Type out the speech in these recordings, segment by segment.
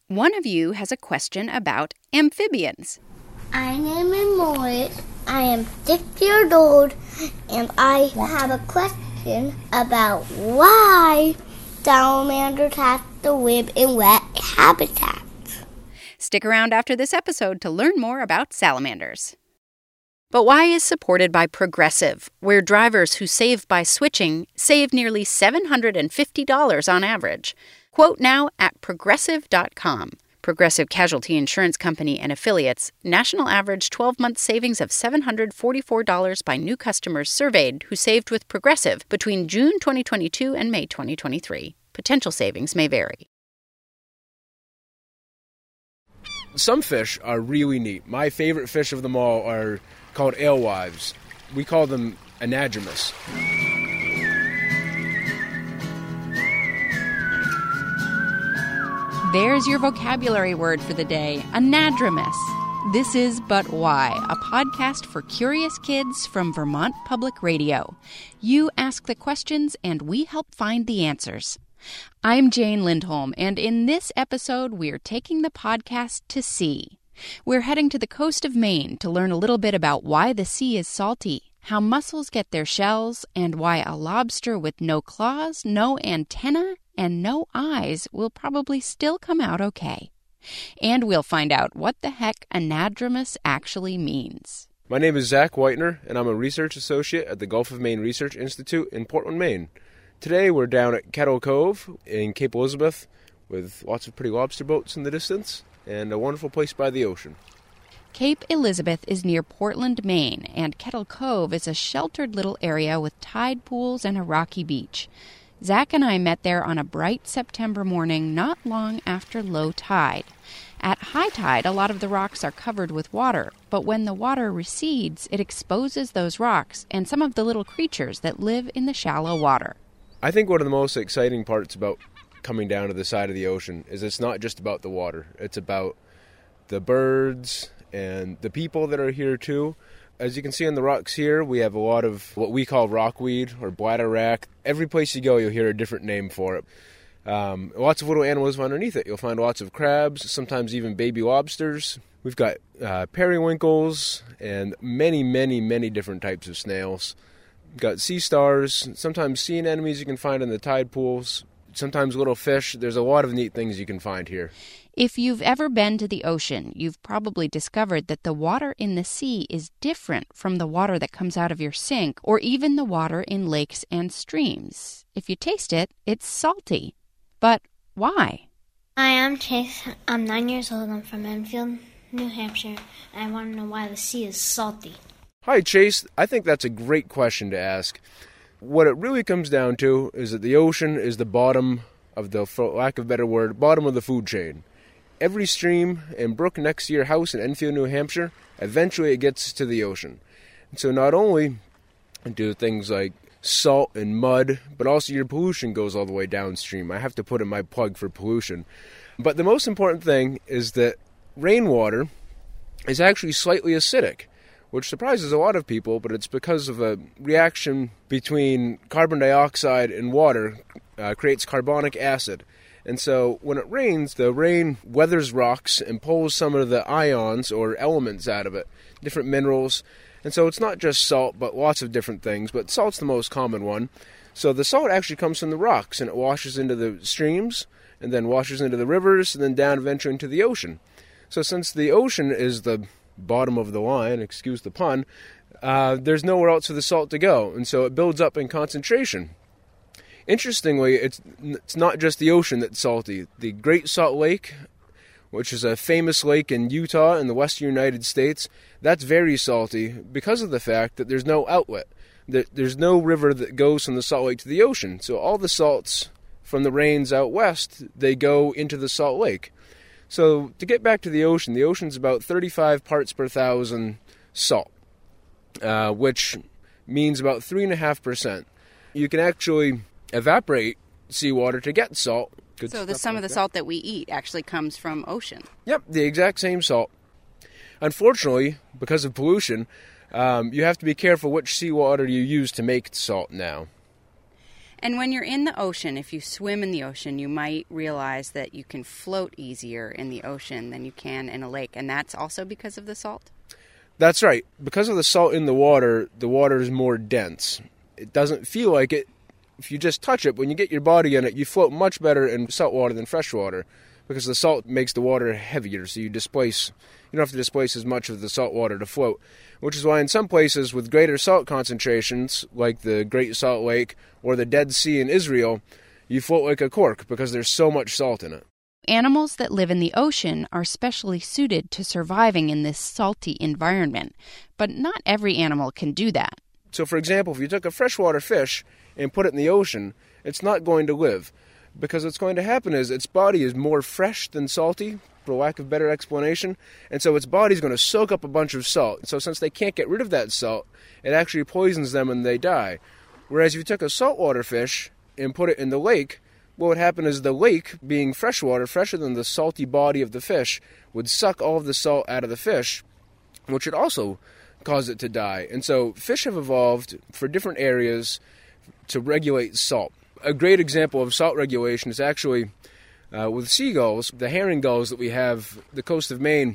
One of you has a question about amphibians. My name is Morris. I am 6 years old, and I have a question about why salamanders have to live in wet habitats. Stick around after this episode to learn more about salamanders. But Why is supported by Progressive, where drivers who save by switching save nearly $750 on average. Quote now at Progressive.com. Progressive Casualty Insurance Company and Affiliates. National average 12-month savings of $744 by new customers surveyed who saved with Progressive between June 2022 and May 2023. Potential savings may vary. Some fish are really neat. My favorite fish of them all are called alewives. We call them anadromous. There's your vocabulary word for the day, anadromous. This is But Why, a podcast for curious kids from Vermont Public Radio. You ask the questions and we help find the answers. I'm Jane Lindholm, and in this episode, we're taking the podcast to sea. We're heading to the coast of Maine to learn a little bit about why the sea is salty, how mussels get their shells, and why a lobster with no claws, no antenna, and no eyes will probably still come out okay. And we'll find out what the heck anadromous actually means. My name is Zach Whitener, and I'm a research associate at the Gulf of Maine Research Institute in Portland, Maine. Today we're down at Kettle Cove in Cape Elizabeth with lots of pretty lobster boats in the distance and a wonderful place by the ocean. Cape Elizabeth is near Portland, Maine, and Kettle Cove is a sheltered little area with tide pools and a rocky beach. Zach and I met there on a bright September morning not long after low tide. At high tide, a lot of the rocks are covered with water, but when the water recedes, it exposes those rocks and some of the little creatures that live in the shallow water. I think one of the most exciting parts about coming down to the side of the ocean is it's not just about the water. It's about the birds and the people that are here too. As you can see on the rocks here, we have a lot of what we call rockweed or bladderwrack. Every place you go, you'll hear a different name for it. Lots of little animals underneath it. You'll find lots of crabs, sometimes even baby lobsters. We've got periwinkles and many, many, many different types of snails. We've got sea stars, sometimes sea anemones you can find in the tide pools, sometimes little fish. There's a lot of neat things you can find here. If you've ever been to the ocean, you've probably discovered that the water in the sea is different from the water that comes out of your sink or even the water in lakes and streams. If you taste it, it's salty. But why? Hi, I'm Chase. I'm 9 years old. I'm from Enfield, New Hampshire, and I want to know why the sea is salty. Hi, Chase. I think that's a great question to ask. What it really comes down to is that the ocean is the bottom of the, for lack of a better word, bottom of the food chain. Every stream and brook next to your house in Enfield, New Hampshire, eventually it gets to the ocean. And so not only do things like salt and mud, but also your pollution goes all the way downstream. I have to put in my plug for pollution. But the most important thing is that rainwater is actually slightly acidic, which surprises a lot of people, but it's because of a reaction between carbon dioxide and water creates carbonic acid. And so when it rains, the rain weathers rocks and pulls some of the ions or elements out of it, different minerals. And so it's not just salt, but lots of different things, but salt's the most common one. So the salt actually comes from the rocks, and it washes into the streams, and then washes into the rivers, and then down eventually into the ocean. So since the ocean is the bottom of the line, excuse the pun, there's nowhere else for the salt to go, and so it builds up in concentration. Interestingly, it's not just the ocean that's salty. The Great Salt Lake, which is a famous lake in Utah in the western United States, that's very salty because of the fact that there's no outlet. There's no river that goes from the Salt Lake to the ocean, so all the salts from the rains out west, they go into the Salt Lake. So to get back to the ocean's about 35 parts per thousand salt, which means about 3.5%. You can actually evaporate seawater to get salt. So some of the salt that we eat actually comes from ocean. Yep, the exact same salt. Unfortunately, because of pollution, you have to be careful which seawater you use to make salt now. And when you're in the ocean, if you swim in the ocean, you might realize that you can float easier in the ocean than you can in a lake. And that's also because of the salt? That's right. Because of the salt in the water is more dense. It doesn't feel like it. If you just touch it, when you get your body in it, you float much better in salt water than fresh water because the salt makes the water heavier, so you don't have to displace as much of the salt water to float, which is why in some places with greater salt concentrations, like the Great Salt Lake or the Dead Sea in Israel, you float like a cork because there's so much salt in it. Animals that live in the ocean are specially suited to surviving in this salty environment, but not every animal can do that. So, for example, if you took a freshwater fish and put it in the ocean, it's not going to live because what's going to happen is its body is more fresh than salty, for lack of better explanation, and so its body's going to soak up a bunch of salt. So since they can't get rid of that salt, it actually poisons them and they die. Whereas if you took a saltwater fish and put it in the lake, what would happen is the lake, being freshwater, fresher than the salty body of the fish, would suck all of the salt out of the fish, which would also cause it to die. And so fish have evolved for different areas to regulate salt. A great example of salt regulation is actually with seagulls, the herring gulls that we have, the coast of Maine.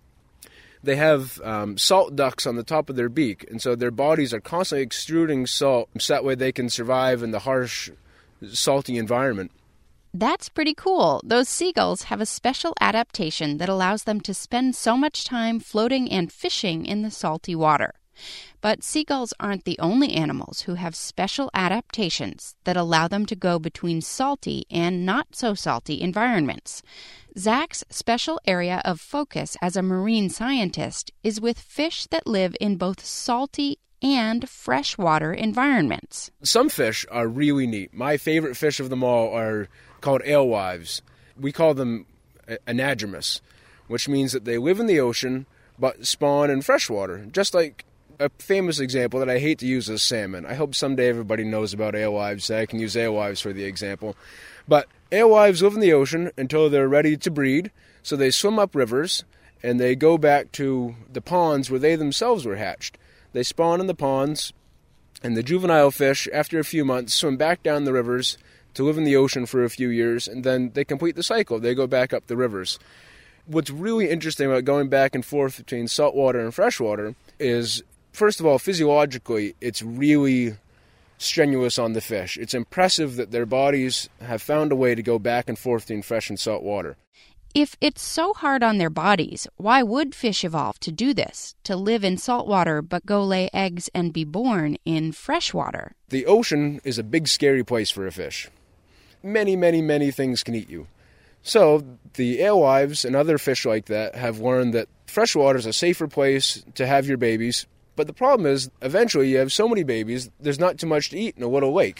They have salt ducts on the top of their beak, and so their bodies are constantly extruding salt so that way they can survive in the harsh, salty environment. That's pretty cool. Those seagulls have a special adaptation that allows them to spend so much time floating and fishing in the salty water. But seagulls aren't the only animals who have special adaptations that allow them to go between salty and not-so-salty environments. Zach's special area of focus as a marine scientist is with fish that live in both salty and freshwater environments. Some fish are really neat. My favorite fish of them all are called alewives. We call them anadromous, which means that they live in the ocean but spawn in freshwater, just like a famous example that I hate to use is salmon. I hope someday everybody knows about alewives so I can use alewives for the example. But alewives live in the ocean until they're ready to breed, so they swim up rivers and they go back to the ponds where they themselves were hatched. They spawn in the ponds, and the juvenile fish, after a few months, swim back down the rivers to live in the ocean for a few years, and then they complete the cycle. They go back up the rivers. What's really interesting about going back and forth between saltwater and freshwater is, first of all, physiologically, it's really strenuous on the fish. It's impressive that their bodies have found a way to go back and forth between fresh and salt water. If it's so hard on their bodies, why would fish evolve to do this, to live in salt water but go lay eggs and be born in fresh water? The ocean is a big, scary place for a fish. Many, many, many things can eat you. So the alewives and other fish like that have learned that freshwater is a safer place to have your babies. But the problem is, eventually you have so many babies, there's not too much to eat in a little lake.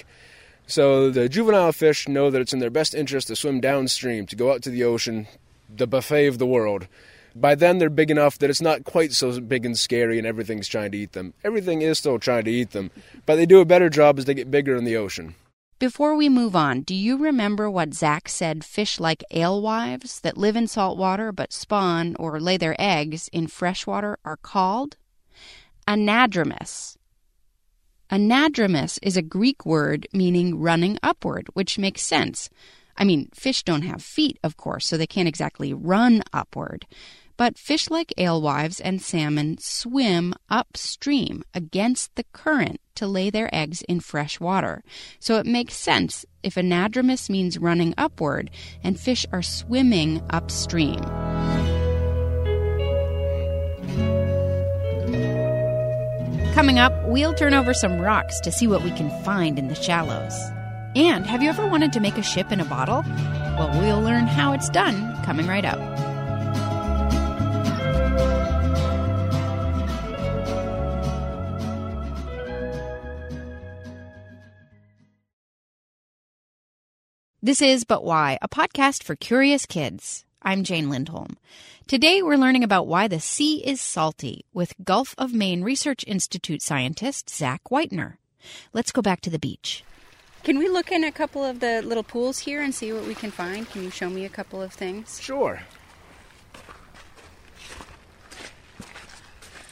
So the juvenile fish know that it's in their best interest to swim downstream, to go out to the ocean, the buffet of the world. By then they're big enough that it's not quite so big and scary and everything's trying to eat them. Everything is still trying to eat them, but they do a better job as they get bigger in the ocean. Before we move on, do you remember what Zach said fish like alewives that live in salt water but spawn or lay their eggs in freshwater are called? Anadromous. Anadromous is a Greek word meaning running upward, which makes sense. I mean, fish don't have feet, of course, so they can't exactly run upward. But fish like alewives and salmon swim upstream against the current to lay their eggs in fresh water. So it makes sense if anadromous means running upward and fish are swimming upstream. Coming up, we'll turn over some rocks to see what we can find in the shallows. And have you ever wanted to make a ship in a bottle? Well, we'll learn how it's done coming right up. This is But Why, a podcast for curious kids. I'm Jane Lindholm. Today we're learning about why the sea is salty with Gulf of Maine Research Institute scientist Zach Whitener. Let's go back to the beach. Can we look in a couple of the little pools here and see what we can find? Can you show me a couple of things? Sure.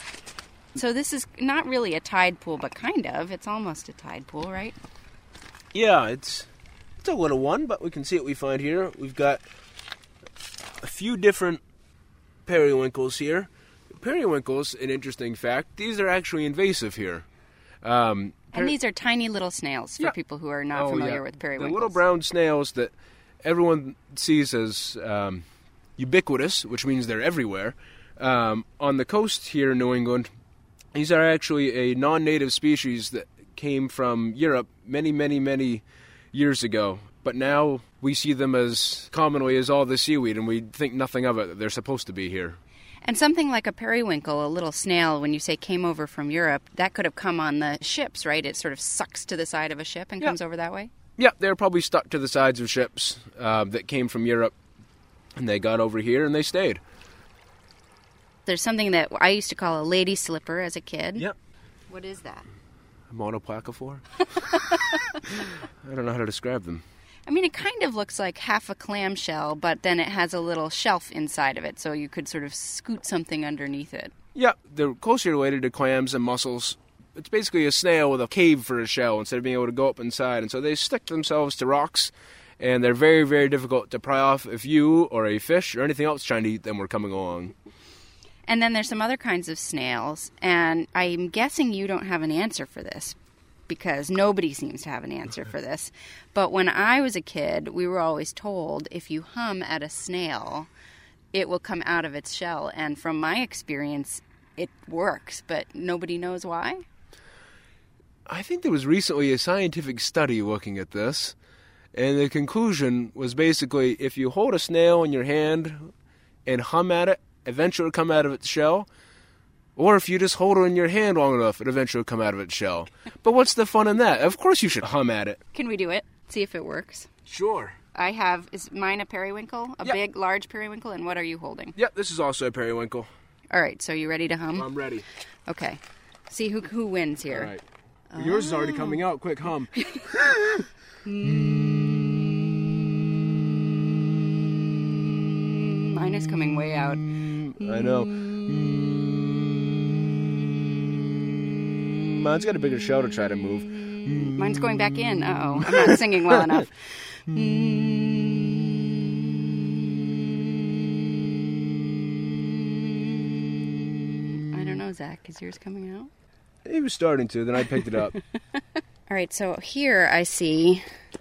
So this is not really a tide pool, but kind of. It's almost a tide pool, right? Yeah, it's a little one, but we can see what we find here. We've got a few different periwinkles here. Periwinkles, an interesting fact, these are actually invasive here. And these are tiny little snails for people who are not familiar with periwinkles. The little brown snails that everyone sees as ubiquitous, which means they're everywhere. On the coast here in New England, these are actually a non-native species that came from Europe many, many, many years ago. But now we see them as commonly as all the seaweed, and we think nothing of it, that they're supposed to be here. And something like a periwinkle, a little snail, when you say came over from Europe, that could have come on the ships, right? It sort of sucks to the side of a ship and comes over that way? Yeah, they're probably stuck to the sides of ships that came from Europe, and they got over here and they stayed. There's something that I used to call a lady slipper as a kid. Yep. What is that? A monoplacophore? I don't know how to describe them. I mean, it kind of looks like half a clamshell, but then it has a little shelf inside of it, so you could sort of scoot something underneath it. Yeah, they're closely related to clams and mussels. It's basically a snail with a cave for a shell instead of being able to go up inside. And so they stick themselves to rocks, and they're very, very difficult to pry off if you or a fish or anything else trying to eat them were coming along. And then there's some other kinds of snails, and I'm guessing you don't have an answer for this, because nobody seems to have an answer for this. But when I was a kid, we were always told if you hum at a snail, it will come out of its shell. And from my experience, it works, but nobody knows why. I think there was recently a scientific study looking at this, and the conclusion was basically if you hold a snail in your hand and hum at it, eventually it'll come out of its shell. Or if you just hold it in your hand long enough, it eventually will come out of its shell. But what's the fun in that? Of course you should hum at it. Can we do it? See if it works. Sure. Is mine a periwinkle? A big, large periwinkle? And what are you holding? Yep, this is also a periwinkle. All right, so you ready to hum? I'm ready. Okay. See who wins here. All right. Well, yours is already coming out. Quick, hum. Mine is coming way out. I know. Mine's got a bigger shell to try to move. Mine's going back in. Uh-oh. I'm not singing well enough. I don't know, Zach. Is yours coming out? He was starting to, then I picked it up. All right, so here I see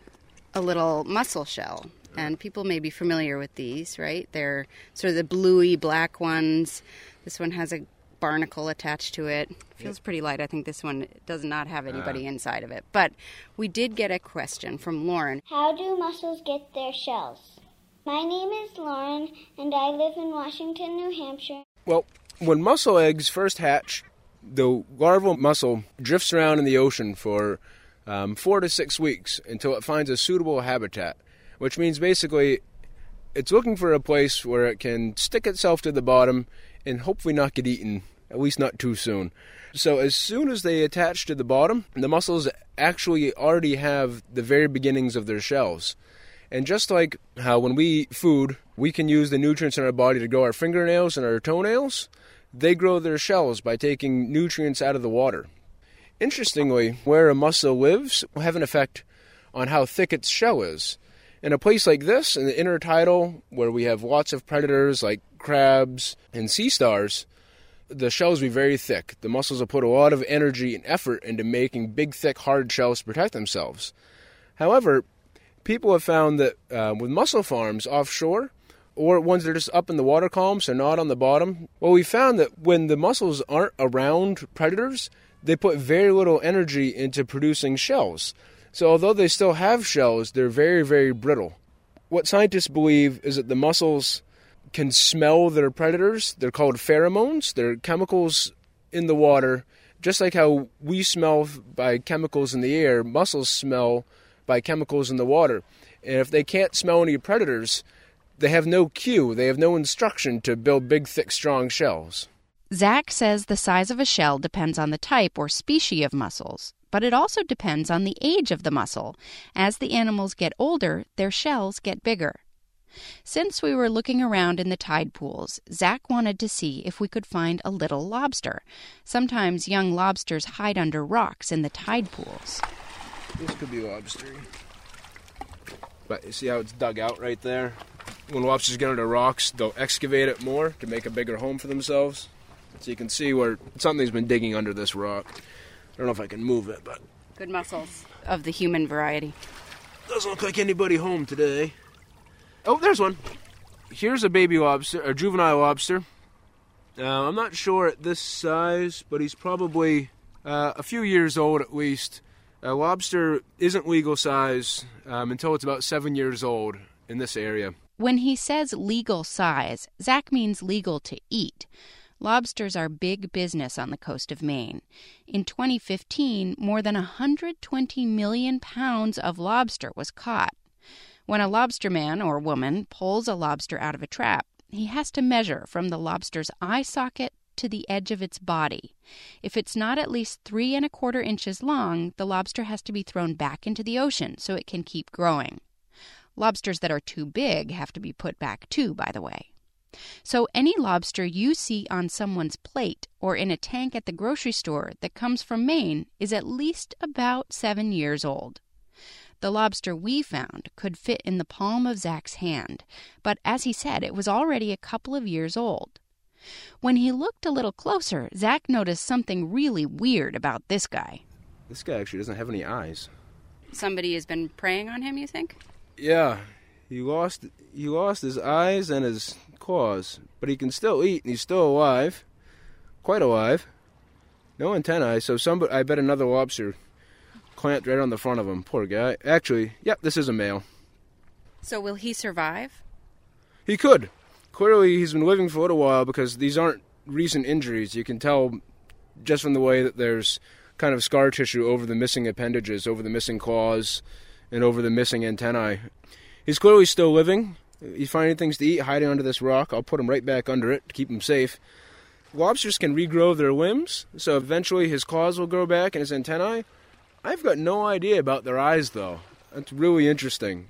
a little mussel shell. And people may be familiar with these, right? They're sort of the bluey black ones. This one has a barnacle attached to it. Feels pretty light. I think this one does not have anybody inside of it. But we did get a question from Lauren. How do mussels get their shells? My name is Lauren, and I live in Washington, New Hampshire. Well, when mussel eggs first hatch, the larval mussel drifts around in the ocean for 4 to 6 weeks until it finds a suitable habitat, which means basically it's looking for a place where it can stick itself to the bottom and hopefully not get eaten, at least not too soon. So as soon as they attach to the bottom, the mussels actually already have the very beginnings of their shells. And just like how when we eat food, we can use the nutrients in our body to grow our fingernails and our toenails, they grow their shells by taking nutrients out of the water. Interestingly, where a mussel lives will have an effect on how thick its shell is. In a place like this, in the intertidal, where we have lots of predators like crabs and sea stars, the shells will be very thick. The mussels will put a lot of energy and effort into making big, thick, hard shells to protect themselves. However, people have found that with mussel farms offshore, or ones that are just up in the water columns, so not on the bottom, well, we found that when the mussels aren't around predators, they put very little energy into producing shells. So although they still have shells, they're very, very brittle. What scientists believe is that the mussels can smell their predators. They're called pheromones. They're chemicals in the water. Just like how we smell by chemicals in the air, mussels smell by chemicals in the water. And if they can't smell any predators, they have no cue. They have no instruction to build big, thick, strong shells. Zach says the size of a shell depends on the type or species of mussels, but it also depends on the age of the mussel. As the animals get older, their shells get bigger. Since we were looking around in the tide pools, Zach wanted to see if we could find a little lobster. Sometimes young lobsters hide under rocks in the tide pools. This could be lobster. But you see how it's dug out right there? When lobsters get under rocks, they'll excavate it more to make a bigger home for themselves. So you can see where something's been digging under this rock. I don't know if I can move it, but... Good muscles of the human variety. Doesn't look like anybody home today. Oh, there's one. Here's a baby lobster, a juvenile lobster. I'm not sure at this size, but he's probably a few years old at least. A lobster isn't legal size until it's about 7 years old in this area. When he says legal size, Zach means legal to eat. Lobsters are big business on the coast of Maine. In 2015, more than 120 million pounds of lobster was caught. When a lobsterman or woman pulls a lobster out of a trap, he has to measure from the lobster's eye socket to the edge of its body. If it's not at least 3 1/4 inches long, the lobster has to be thrown back into the ocean so it can keep growing. Lobsters that are too big have to be put back too, by the way. So any lobster you see on someone's plate or in a tank at the grocery store that comes from Maine is at least about 7 years old. The lobster we found could fit in the palm of Zach's hand, but as he said, it was already a couple of years old. When he looked a little closer, Zach noticed something really weird about this guy. This guy actually doesn't have any eyes. Somebody has been preying on him, you think? Yeah, he lost his eyes and his claws, but he can still eat, and he's still alive. Quite alive. No antennae, so I bet another lobster clamped right on the front of him. Poor guy. Actually, yep, this is a male. So will he survive? He could. Clearly, he's been living for a little while because these aren't recent injuries. You can tell just from the way that there's kind of scar tissue over the missing appendages, over the missing claws, and over the missing antennae. He's clearly still living. He's finding things to eat, hiding under this rock. I'll put him right back under it to keep him safe. Lobsters can regrow their limbs, so eventually his claws will grow back and his antennae. I've got no idea about their eyes, though. That's really interesting.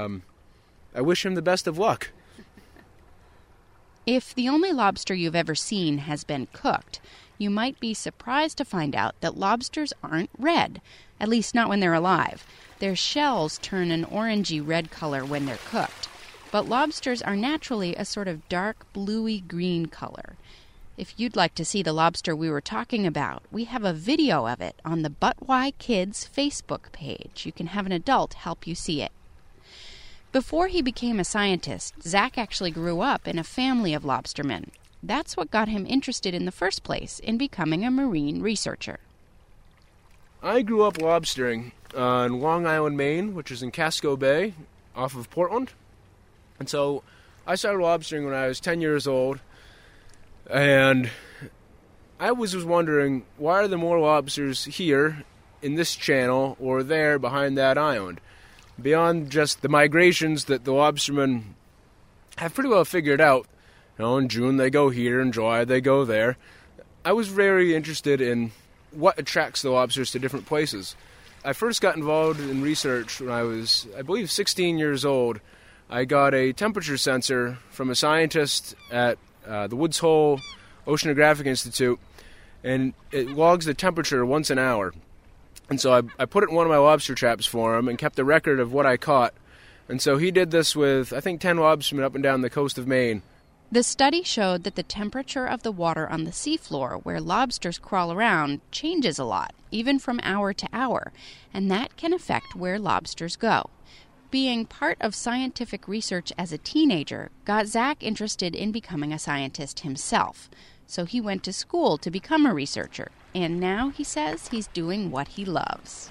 I wish him the best of luck. If the only lobster you've ever seen has been cooked, you might be surprised to find out that lobsters aren't red, at least not when they're alive. Their shells turn an orangey red color when they're cooked, but lobsters are naturally a sort of dark bluey green color. If you'd like to see the lobster we were talking about, we have a video of it on the But Why Kids Facebook page. You can have an adult help you see it. Before he became a scientist, Zach actually grew up in a family of lobstermen. That's what got him interested in the first place in becoming a marine researcher. I grew up lobstering on Long Island, Maine, which is in Casco Bay, off of Portland. And so I started lobstering when I was 10 years old. And I was just wondering, why are there more lobsters here in this channel or there behind that island? Beyond just the migrations that the lobstermen have pretty well figured out. In June they go here, in July they go there. I was very interested in what attracts the lobsters to different places. I first got involved in research when I was, I believe, 16 years old. I got a temperature sensor from a scientist at the Woods Hole Oceanographic Institute, and it logs the temperature once an hour. And so I put it in one of my lobster traps for him and kept a record of what I caught. And so he did this with, I think, 10 lobstermen up and down the coast of Maine. The study showed that the temperature of the water on the seafloor where lobsters crawl around changes a lot, even from hour to hour, and that can affect where lobsters go. Being part of scientific research as a teenager got Zach interested in becoming a scientist himself. So he went to school to become a researcher, and now he says he's doing what he loves.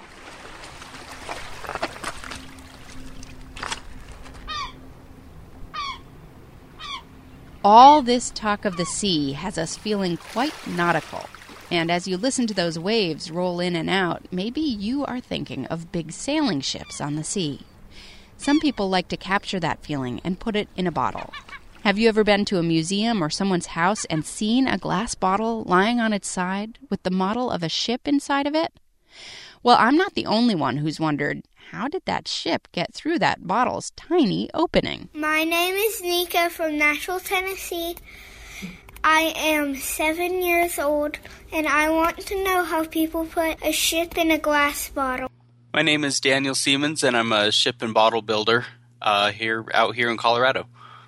All this talk of the sea has us feeling quite nautical. And as you listen to those waves roll in and out, maybe you are thinking of big sailing ships on the sea. Some people like to capture that feeling and put it in a bottle. Have you ever been to a museum or someone's house and seen a glass bottle lying on its side with the model of a ship inside of it? Well, I'm not the only one who's wondered, how did that ship get through that bottle's tiny opening? My name is Nika from Nashville, Tennessee. I am 7 years old, and I want to know how people put a ship in a glass bottle. My name is Daniel Siemens, and I'm a ship and bottle builder out here in Colorado.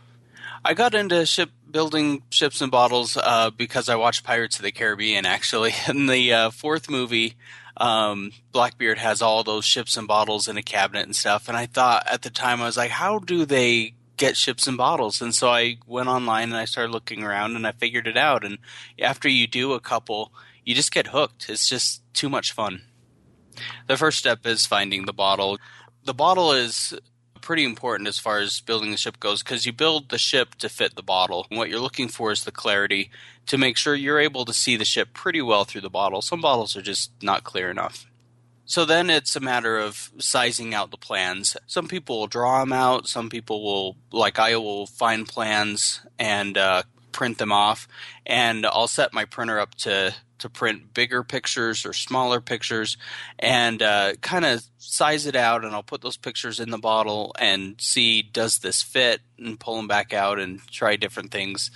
I got into building ships and bottles because I watched Pirates of the Caribbean, actually. In the fourth movie, Blackbeard has all those ships and bottles in a cabinet and stuff, and I thought at the time, I was like, how do they get ships and bottles? And so I went online and I started looking around, and I figured it out. And after you do a couple, you just get hooked. It's just too much fun. The first step is finding the bottle. The bottle is pretty important as far as building the ship goes, because you build the ship to fit the bottle. And what you're looking for is the clarity to make sure you're able to see the ship pretty well through the bottle. Some bottles are just not clear enough. So then it's a matter of sizing out the plans. Some people will draw them out. Some people will, like I will, find plans and print them off. And I'll set my printer up to print bigger pictures or smaller pictures and kind of size it out, and I'll put those pictures in the bottle and see, does this fit, and pull them back out and try different things.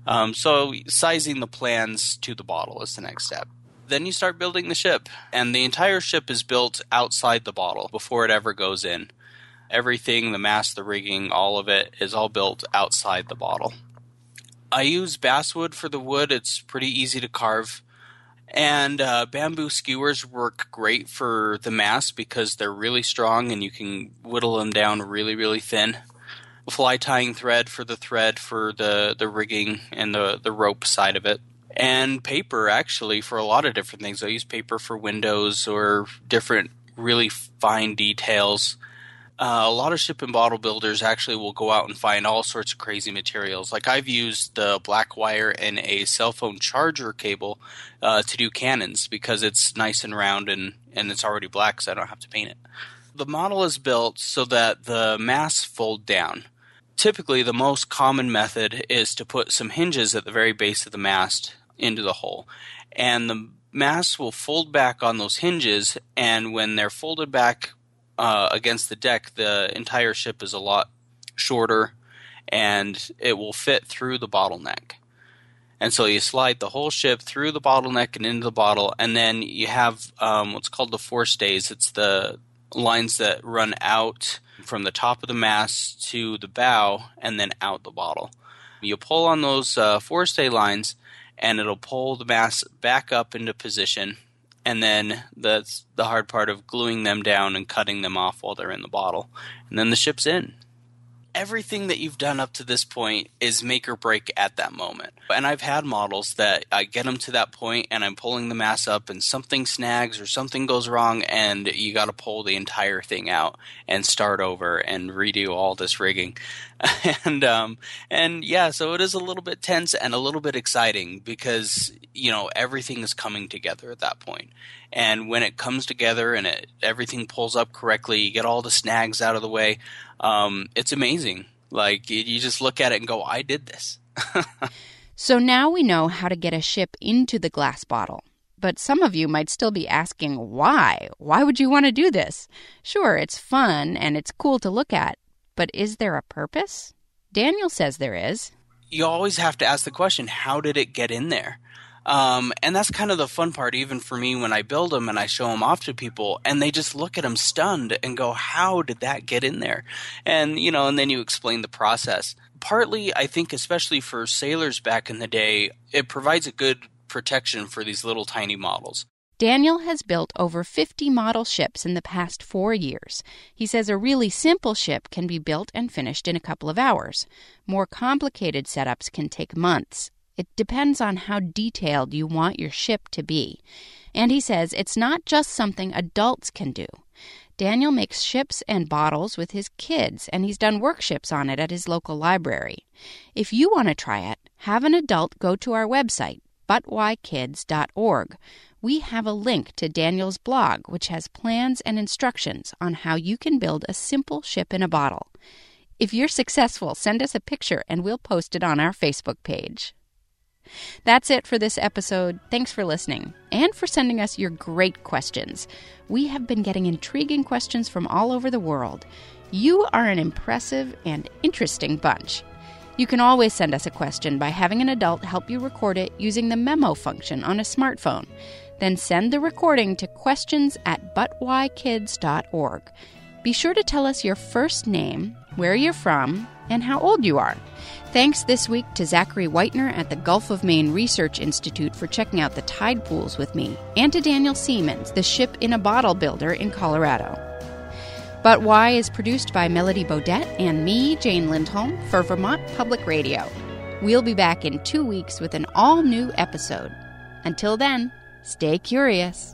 So sizing the plans to the bottle is the next step. Then you start building the ship, and the entire ship is built outside the bottle before it ever goes in. Everything, the mast, the rigging, all of it is all built outside the bottle. I use basswood for the wood. It's pretty easy to carve. And bamboo skewers work great for the mast because they're really strong and you can whittle them down really, really thin. Fly tying thread for the rigging and the rope side of it. And paper, actually, for a lot of different things. I use paper for windows or different really fine details. A lot of ship and bottle builders actually will go out and find all sorts of crazy materials. Like I've used the black wire and a cell phone charger cable to do cannons because it's nice and round and it's already black, so I don't have to paint it. The model is built so that the masts fold down. Typically, the most common method is to put some hinges at the very base of the mast into the hull. And the masts will fold back on those hinges, and when they're folded back against the deck, the entire ship is a lot shorter and it will fit through the bottleneck. And so you slide the whole ship through the bottleneck and into the bottle, and then you have what's called the forestays. It's the lines that run out from the top of the mast to the bow and then out the bottle. You pull on those forestay lines and it'll pull the mast back up into position. And then that's the hard part of gluing them down and cutting them off while they're in the bottle. And then the ship's in. Everything that you've done up to this point is make or break at that moment. And I've had models that I get them to that point and I'm pulling the mast up and something snags or something goes wrong and you got to pull the entire thing out and start over and redo all this rigging. And yeah, so it is a little bit tense and a little bit exciting because, you know, everything is coming together at that point. And when it comes together and everything pulls up correctly, you get all the snags out of the way. It's amazing. Like, you just look at it and go, I did this. So now we know how to get a ship into the glass bottle. But some of you might still be asking, why? Why would you want to do this? Sure, it's fun and it's cool to look at, but is there a purpose? Daniel says there is. You always have to ask the question, how did it get in there? And that's kind of the fun part, even for me, when I build them and I show them off to people and they just look at them stunned and go, how did that get in there? And, you know, and then you explain the process. Partly, I think, especially for sailors back in the day, it provides a good protection for these little tiny models. Daniel has built over 50 model ships in the past 4 years. He says a really simple ship can be built and finished in a couple of hours. More complicated setups can take months. It depends on how detailed you want your ship to be. And he says it's not just something adults can do. Daniel makes ships and bottles with his kids, and he's done workshops on it at his local library. If you want to try it, have an adult go to our website, butwhykids.org. We have a link to Daniel's blog, which has plans and instructions on how you can build a simple ship in a bottle. If you're successful, send us a picture and we'll post it on our Facebook page. That's it for this episode. Thanks for listening and for sending us your great questions. We have been getting intriguing questions from all over the world. You are an impressive and interesting bunch. You can always send us a question by having an adult help you record it using the memo function on a smartphone. Then send the recording to questions@butwhykids.org. Be sure to tell us your first name, where you're from, and how old you are. Thanks this week to Zachary Whitener at the Gulf of Maine Research Institute for checking out the tide pools with me, and to Daniel Siemens, the ship in a bottle builder in Colorado. But Why is produced by Melody Bodette and me, Jane Lindholm, for Vermont Public Radio. We'll be back in 2 weeks with an all-new episode. Until then, stay curious.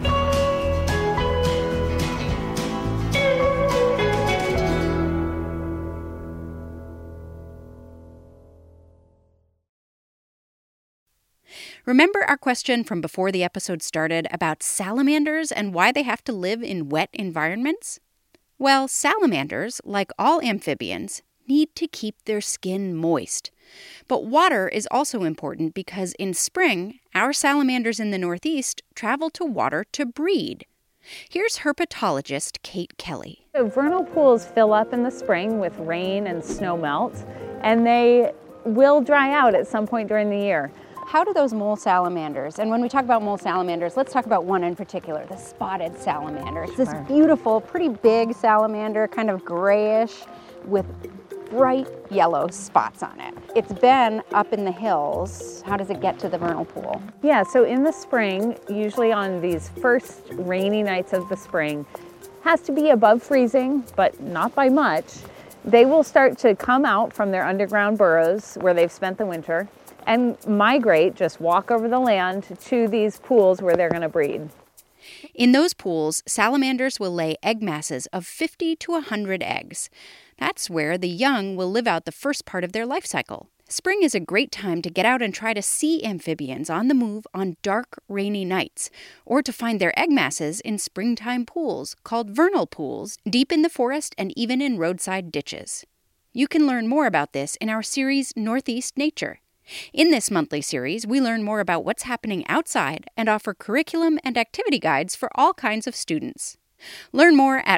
Remember our question from before the episode started about salamanders and why they have to live in wet environments? Well, salamanders, like all amphibians, need to keep their skin moist. But water is also important because in spring, our salamanders in the Northeast travel to water to breed. Here's herpetologist Kate Kelly. So vernal pools fill up in the spring with rain and snow melt, and they will dry out at some point during the year. How do those mole salamanders, and when we talk about mole salamanders, let's talk about one in particular, the spotted salamander. It's this beautiful, pretty big salamander, kind of grayish, with bright yellow spots on it. It's been up in the hills. How does it get to the vernal pool? Yeah, so in the spring, usually on these first rainy nights of the spring, has to be above freezing, but not by much. They will start to come out from their underground burrows where they've spent the winter and migrate, just walk over the land to these pools where they're going to breed. In those pools, salamanders will lay egg masses of 50 to 100 eggs. That's where the young will live out the first part of their life cycle. Spring is a great time to get out and try to see amphibians on the move on dark, rainy nights, or to find their egg masses in springtime pools called vernal pools, deep in the forest and even in roadside ditches. You can learn more about this in our series Northeast Nature. In this monthly series, we learn more about what's happening outside and offer curriculum and activity guides for all kinds of students. Learn more at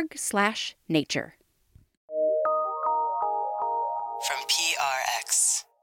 butwhykids.org/nature. From PRX.